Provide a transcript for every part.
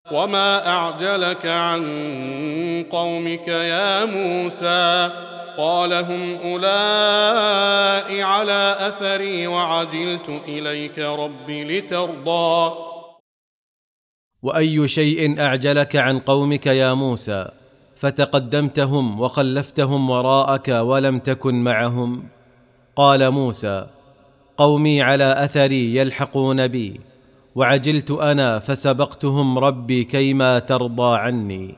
وما أعجلك عن قومك يا موسى؟ قال هم أولئك على أثري وعجلت إليك رب لترضى. وأي شيء أعجلك عن قومك يا موسى فتقدمتهم وخلفتهم وراءك ولم تكن معهم؟ قال موسى: قومي على أثري يلحقون بي، وعجلت أنا فسبقتهم ربي كيما ترضى عني.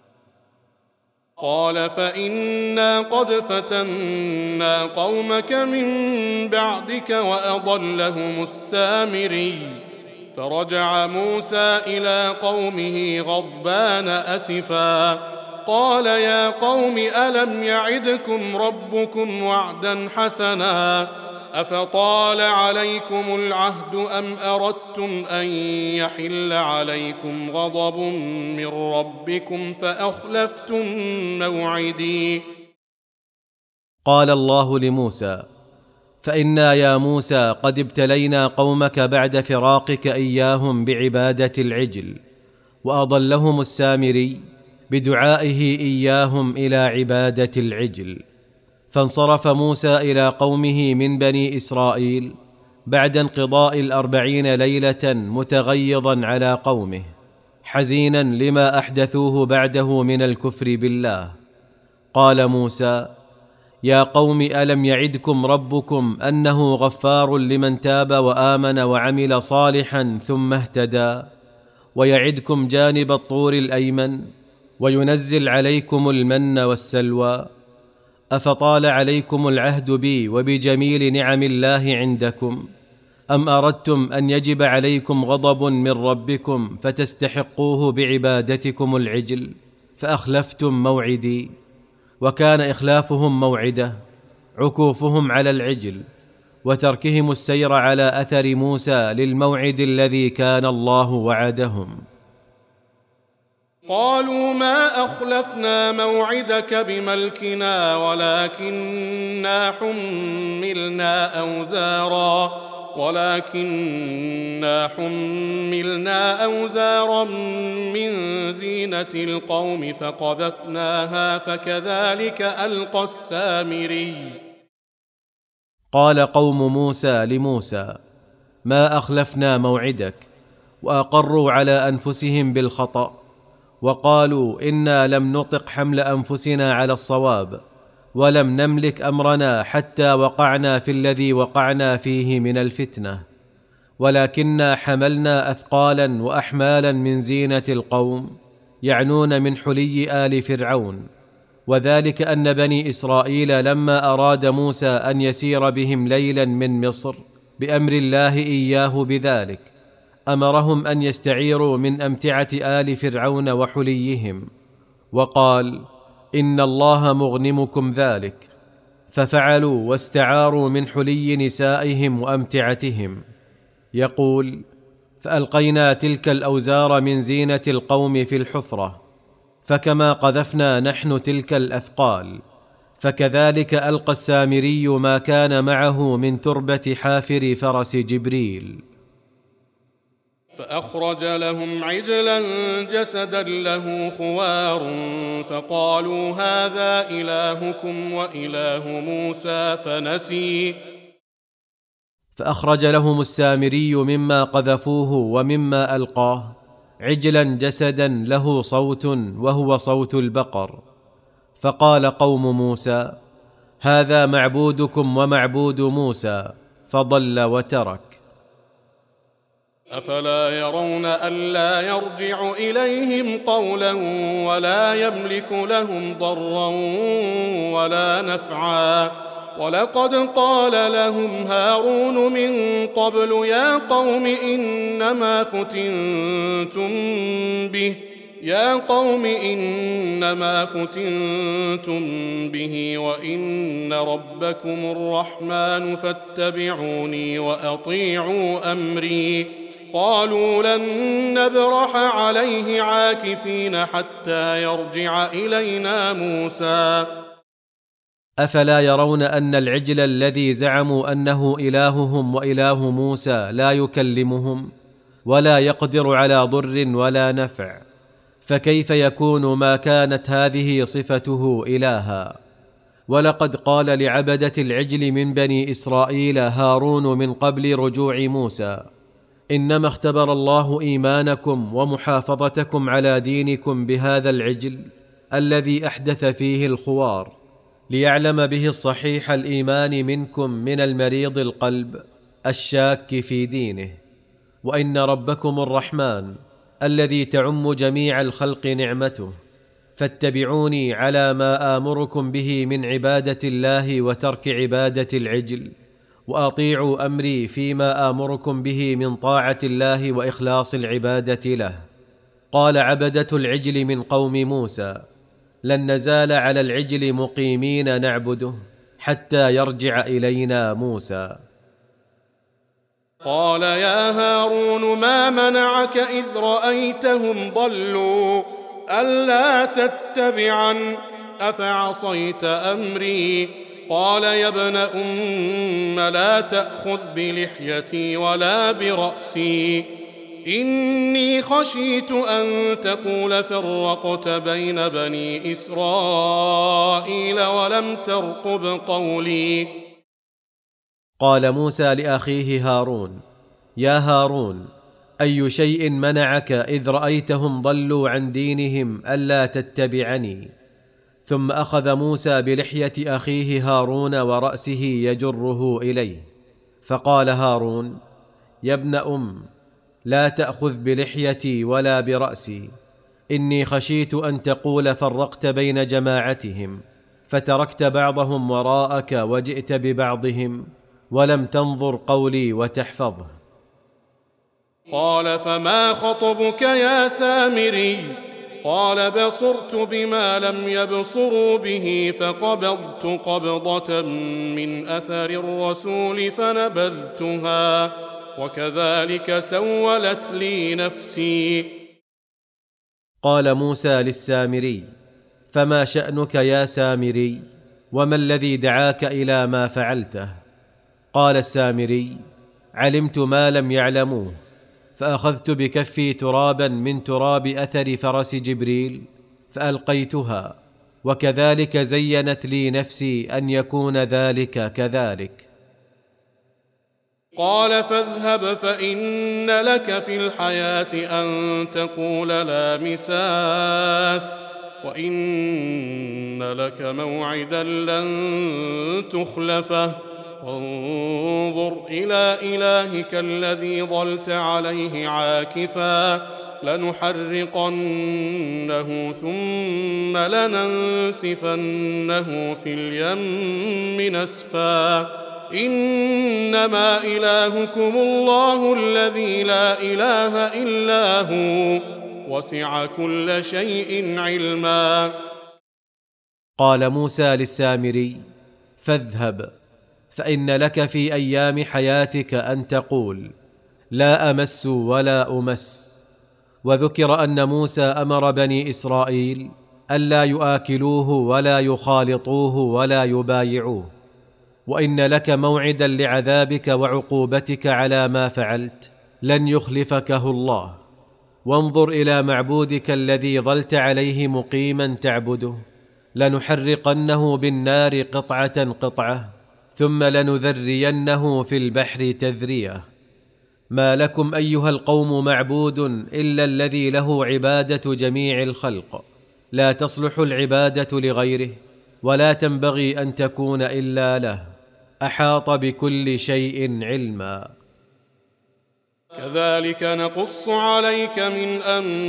قال فإنا قد فتنا قومك من بعدك وأضلهم السامري. فرجع موسى إلى قومه غضبان أسفا قال يا قوم ألم يعدكم ربكم وعدا حسنا أفطال عليكم العهد أم أردتم أن يحل عليكم غضب من ربكم فأخلفتم موعدي؟ قال الله لموسى: فإنا يا موسى قد ابتلينا قومك بعد فراقك إياهم بعبادة العجل، وأضلهم السامري بدعائه إياهم إلى عبادة العجل. فانصرف موسى إلى قومه من بني إسرائيل بعد انقضاء 40 ليلة متغيظا على قومه، حزينا لما أحدثوه بعده من الكفر بالله. قال موسى: يا قوم ألم يعدكم ربكم أنه غفار لمن تاب وآمن وعمل صالحا ثم اهتدى، ويعدكم جانب الطور الأيمن، وينزل عليكم المن والسلوى؟ أفطال عليكم العهد بي وبجميل نعم الله عندكم، أم أردتم أن يجب عليكم غضب من ربكم فتستحقوه بعبادتكم العجل فأخلفتم موعدي؟ وكان إخلافهم موعده عكوفهم على العجل وتركهم السير على أثر موسى للموعد الذي كان الله وعدهم. قالوا ما أخلفنا موعدك بملكنا ولكننا حملنا أوزارا من زينة القوم فقذفناها فكذلك ألقى السامري. قال قوم موسى لموسى: ما أخلفنا موعدك، وأقروا على أنفسهم بالخطأ، وقالوا إنا لم نطق حمل أنفسنا على الصواب، ولم نملك أمرنا حتى وقعنا في الذي وقعنا فيه من الفتنة، ولكننا حملنا أثقالا وأحمالا من زينة القوم، يعنون من حلي آل فرعون. وذلك أن بني إسرائيل لما أراد موسى أن يسير بهم ليلا من مصر بأمر الله إياه بذلك، أمرهم أن يستعيروا من أمتعة آل فرعون وحليهم، وقال: إن الله مغنمكم ذلك، ففعلوا واستعاروا من حلي نسائهم وأمتعتهم. يقول: فألقينا تلك الأوزار من زينة القوم في الحفرة، فكما قذفنا نحن تلك الأثقال، فكذلك ألقى السامري ما كان معه من تربة حافر فرس جبريل. فأخرج لهم عجلا جسدا له خوار فقالوا هذا إلهكم وإله موسى فنسي. فأخرج لهم السامري مما قذفوه ومما ألقاه عجلا جسدا له صوت وهو صوت البقر، فقال قوم موسى: هذا معبودكم ومعبود موسى، فضل وترك. أفلا يرون ألا يرجع إليهم قولا ولا يملك لهم ضرا ولا نفعا؟ ولقد قال لهم هارون من قبل يا قوم إنما فتنتم به وإن ربكم الرحمن فاتبعوني وأطيعوا أمري. قالوا لن نبرح عليه عاكفين حتى يرجع إلينا موسى. أفلا يرون أن العجل الذي زعموا أنه إلههم وإله موسى لا يكلمهم ولا يقدر على ضر ولا نفع، فكيف يكون ما كانت هذه صفته إلها؟ ولقد قال لعبدة العجل من بني إسرائيل هارون من قبل رجوع موسى: إنما اختبر الله إيمانكم ومحافظتكم على دينكم بهذا العجل الذي أحدث فيه الخوار، ليعلم به الصحيح الإيمان منكم من المريض القلب الشاك في دينه. وإن ربكم الرحمن الذي تعم جميع الخلق نعمته، فاتبعوني على ما آمركم به من عبادة الله وترك عبادة العجل، وأطيعوا أمري فيما آمركم به من طاعة الله وإخلاص العبادة له. قال عبدة العجل من قوم موسى: لن نزال على العجل مقيمين نعبده حتى يرجع إلينا موسى. قال يا هارون ما منعك إذ رأيتهم ضلوا ألا تتبعن أفعصيت أمري؟ قال يا ابن أم لا تأخذ بلحيتي ولا برأسي، إني خشيت أن تقول فرقت بين بني إسرائيل ولم ترقب قولي. قال موسى لأخيه هارون: يا هارون، أي شيء منعك إذ رأيتهم ضلوا عن دينهم ألا تتبعني؟ ثم أخذ موسى بلحية أخيه هارون ورأسه يجره إليه، فقال هارون: يا ابن أم لا تأخذ بلحيتي ولا برأسي، إني خشيت أن تقول فرقت بين جماعتهم فتركت بعضهم وراءك وجئت ببعضهم ولم تنظر قولي وتحفظه. قال فما خطبك يا سامري؟ قال بصرت بما لم يبصروا به فقبضت قبضة من أثر الرسول فنبذتها وكذلك سولت لي نفسي. قال موسى للسامري: فما شأنك يا سامري؟ وما الذي دعاك إلى ما فعلته؟ قال السامري: علمت ما لم يعلموه، فأخذت بكفي ترابا من تراب أثر فرس جبريل فألقيتها، وكذلك زينت لي نفسي أن يكون ذلك كذلك. قال فاذهب فإن لك في الحياة أن تقول لا مساس، وإن لك موعدا لن تخلفه، وانظر إلى إلهك الذي ظلت عليه عاكفا لنحرقنه ثم لننسفنه في اليم نسفا، إنما إلهكم الله الذي لا إله إلا هو وسع كل شيء علما. قال موسى للسامري: فاذهب فإن لك في أيام حياتك أن تقول لا أمس ولا أمس. وذكر أن موسى أمر بني إسرائيل ألا يآكلوه ولا يخالطوه ولا يبايعوه، وإن لك موعدا لعذابك وعقوبتك على ما فعلت لن يخلفكه الله، وانظر إلى معبودك الذي ظلت عليه مقيما تعبده، لنحرقنه بالنار قطعة قطعة ثم لنذرينه في البحر تذرية. ما لكم أيها القوم معبود إلا الذي له عبادة جميع الخلق، لا تصلح العبادة لغيره ولا تنبغي أن تكون إلا له، أحاط بكل شيء علما. كذلك نقص عليك من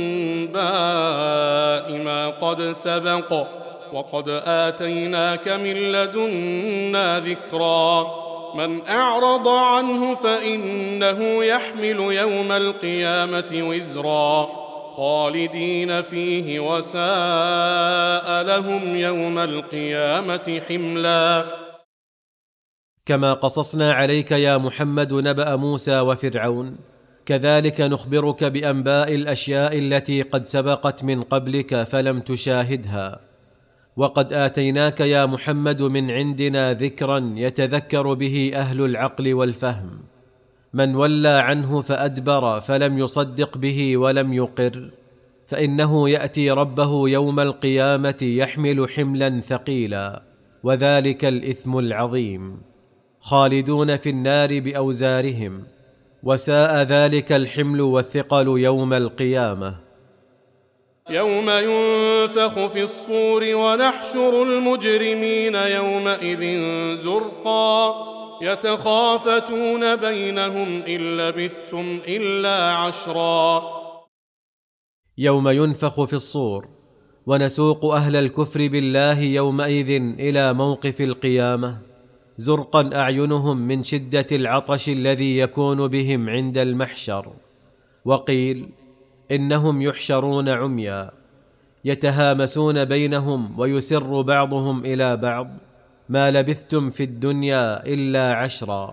أنباء ما قد سبق، وقد آتيناك من لدنا ذكرا، من أعرض عنه فإنه يحمل يوم القيامة وزرا خالدين فيه وساء لهم يوم القيامة حملا. كما قصصنا عليك يا محمد نبأ موسى وفرعون، كذلك نخبرك بأنباء الأشياء التي قد سبقت من قبلك فلم تشاهدها، وقد آتيناك يا محمد من عندنا ذكرا يتذكر به أهل العقل والفهم، من ولى عنه فأدبر فلم يصدق به ولم يقر، فإنه يأتي ربه يوم القيامة يحمل حملا ثقيلا، وذلك الإثم العظيم، خالدون في النار بأوزارهم، وساء ذلك الحمل والثقل يوم القيامة. يوم ينفخ في الصور ونحشر المجرمين يومئذ زرقا يتخافتون بينهم إن لبثتم إلا عشرا. يوم ينفخ في الصور ونسوق أهل الكفر بالله يومئذ إلى موقف القيامة زرقا أعينهم من شدة العطش الذي يكون بهم عند المحشر. وقيل إنهم يحشرون عميا يتهامسون بينهم ويسر بعضهم إلى بعض: ما لبثتم في الدنيا إلا عشرا.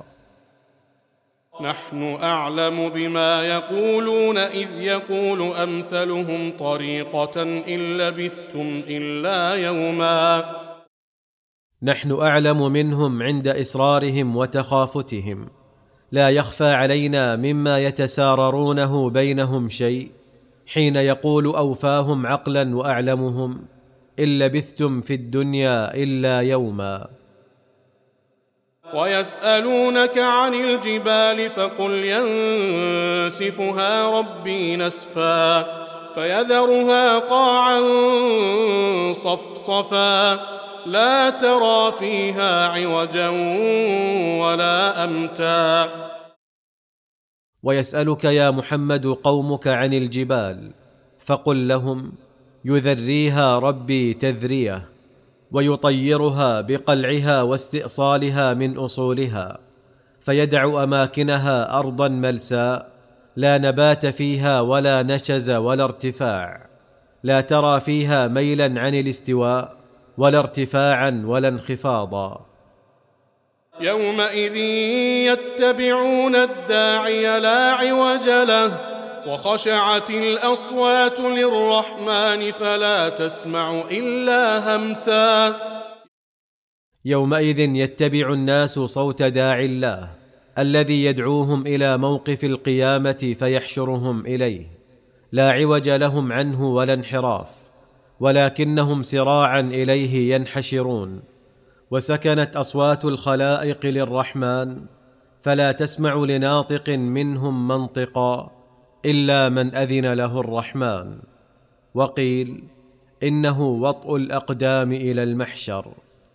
نحن أعلم بما يقولون إذ يقول أمثلهم طريقة إن لبثتم إلا يوما. نحن أعلم منهم عند إصرارهم وتخافتهم، لا يخفى علينا مما يتساررونه بينهم شيء حين يقول أوفاهم عقلا وأعلمهم: إن لبثتم في الدنيا إلا يوما. ويسألونك عن الجبال فقل ينسفها ربي نسفا فيذرها قاعا صفصفا لا ترى فيها عوجا ولا أمتا. ويسألك يا محمد قومك عن الجبال، فقل لهم: يذريها ربي تذريه، ويطيرها بقلعها واستئصالها من أصولها، فيدع أماكنها أرضا ملساء لا نبات فيها ولا نشز ولا ارتفاع، لا ترى فيها ميلا عن الاستواء ولا ارتفاعا ولا انخفاضا. يومئذ يتبعون الداعي لا عوج له وخشعت الأصوات للرحمن فلا تسمع إلا همسا. يومئذ يتبع الناس صوت داعي الله الذي يدعوهم إلى موقف القيامة فيحشرهم إليه، لا عوج لهم عنه ولا انحراف، ولكنهم سراعا إليه ينحشرون. وسكنت أصوات الخلائق للرحمن فلا تسمع لناطق منهم منطقا إلا من أذن له الرحمن. وقيل إنه وطء الأقدام إلى المحشر.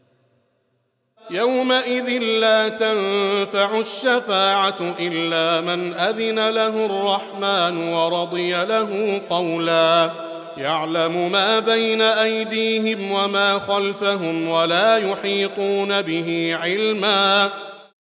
يومئذ لا تنفع الشفاعة إلا من أذن له الرحمن ورضي له قولا يعلم ما بين أيديهم وما خلفهم ولا يحيطون به علما.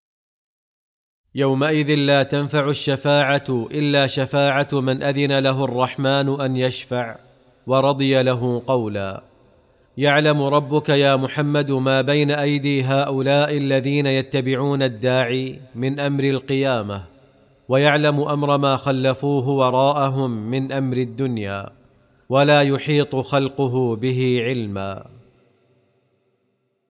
يومئذ لا تنفع الشفاعة إلا شفاعة من أذن له الرحمن أن يشفع ورضي له قولا. يعلم ربك يا محمد ما بين أيدي هؤلاء الذين يتبعون الداعي من أمر القيامة، ويعلم أمر ما خلفوه وراءهم من أمر الدنيا، ولا يحيط خلقه به علما.